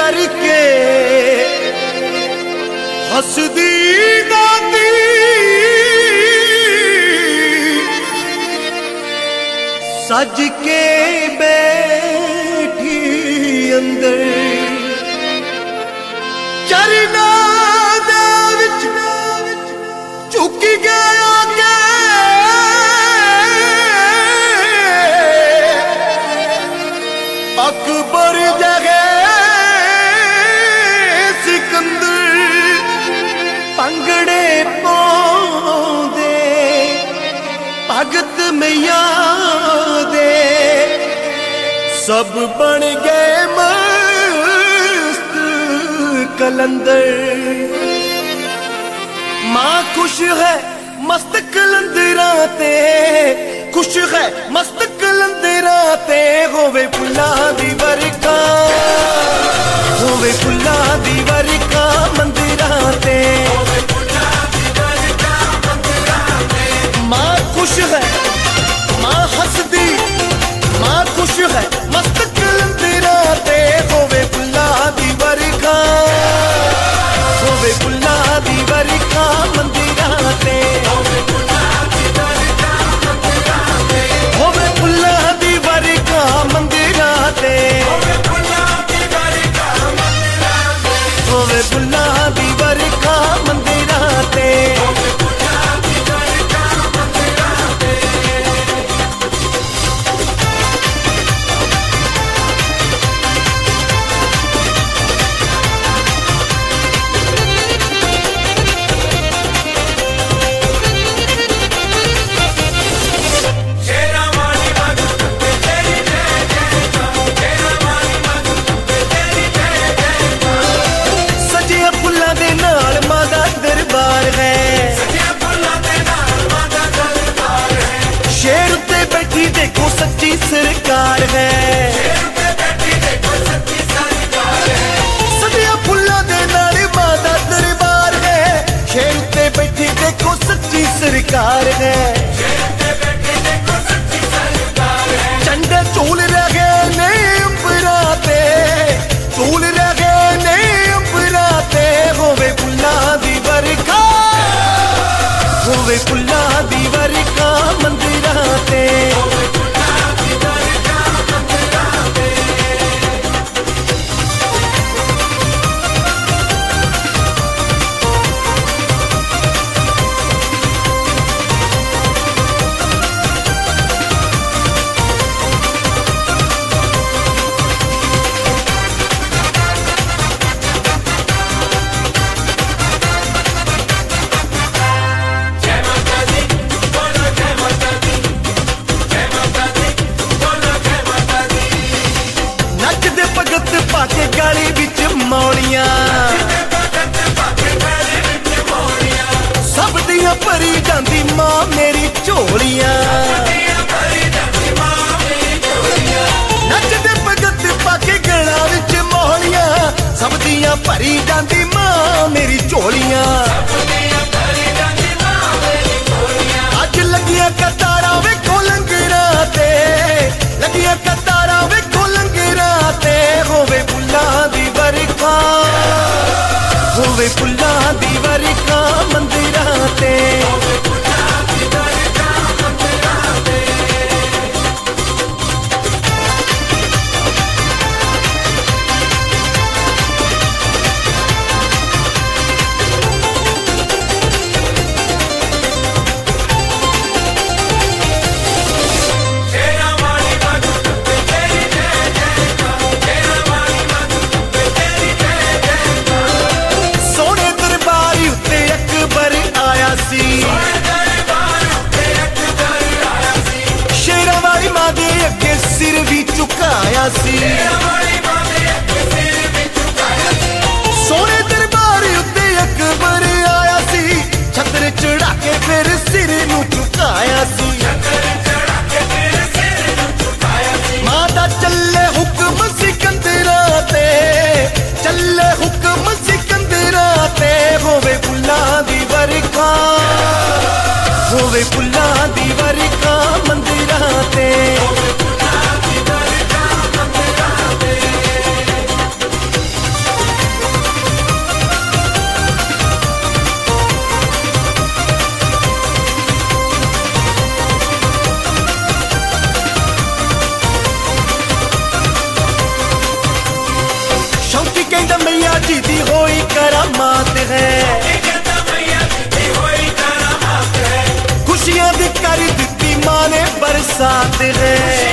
करके हसदी दादी सज के बैठी अंदर चरना दे विच झुक गया के अकबर जगे सिकंदर पंगड़े पाउंदे भगत मैया दे सब बन गए मस्त कलंदर। मां खुश है मस्त कलंदरा ते खुश है मस्त कलंदरा ते होवे फुल्लां दी वरखा होवे फुल्लां दी वरखा मंदिरां ते मां खुश है मां हसदी मां खुश है मस्त कलंदरा ते होवे फुल्लां दी वरखा होवे फुल्लां दी वरखा मंदिरां ते होवे फुल्लां दी वरखा मंदिरां ते होवे फुल्लां दी वरखा मंदिरां ते देखो सच्ची सरकार है सदियां फुल्लां दे नाल मां दा दरबार है शेर उत्ते बैठी देखो सच्ची सरकार है झंडे झूल रहे ने अंबरा ते झूल रहे ने अंबरा ते होवे फुल्लां दी वरखा होवे फुल्लां दी वरखा मंदिरां ते पाके गाली बिच मौलियां सब दियां भरी जांदी मां मेरी झोलियां नचदे भगत पाके गला बिच मौलियां सब दियां भरी जांदी मां मेरी झोलियां अज लगियां कतारां वेखो लंगरां ते लगियां कतारां वेखो लंगरां ते होवे फुल्लां दी वरखा होवे फुल्लां दी वरखा मंदिरां ते शेरां वाली मां दे अगे सिर भी झुकाया सी सोने दरबार उत्ते अकबर आया सी छत्र चढ़ा के फिर सिर नूं झुकाया सी मां दा चले हुक्म सिकंदरां ते चले हुक्म सिकंदरां ते होवे फुल्लां दी वरखा होवे फुल्लां दी वरखा मंदिरां ते जी दी होई करामात है, खुशियां दी कर दित्ती मां ने बरसात है।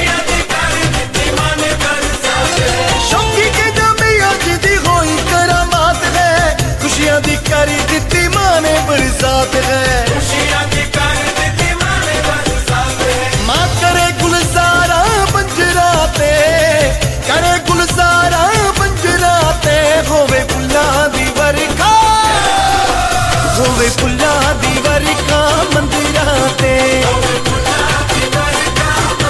शौकी के मियां जी दी होई करामात है, खुशियां दी कर दित्ती मां ने बरसात है। मां करे गुलजारा बंजरा ते, करे गुलजारा बंजरा ते, होवे फुल्लां दी वरखा, होवे फुल्लां दी वरखा मंदिरां ते, होवे फुल्लां दी वरखा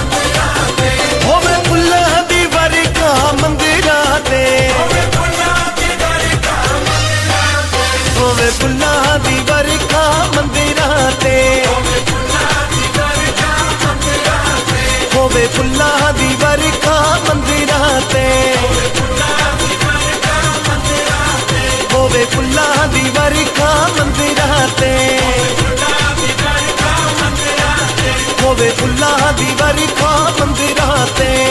मंदिरां ते, होवे फुल्लां दी वरखा मंदिरां ते, होवे फुल्लां दी वरखा मंदिरां ते, होवे फुल्लां दी वरखा मंदिरां ते, होवे फुल्लां दी वरखा मंदिरां ते।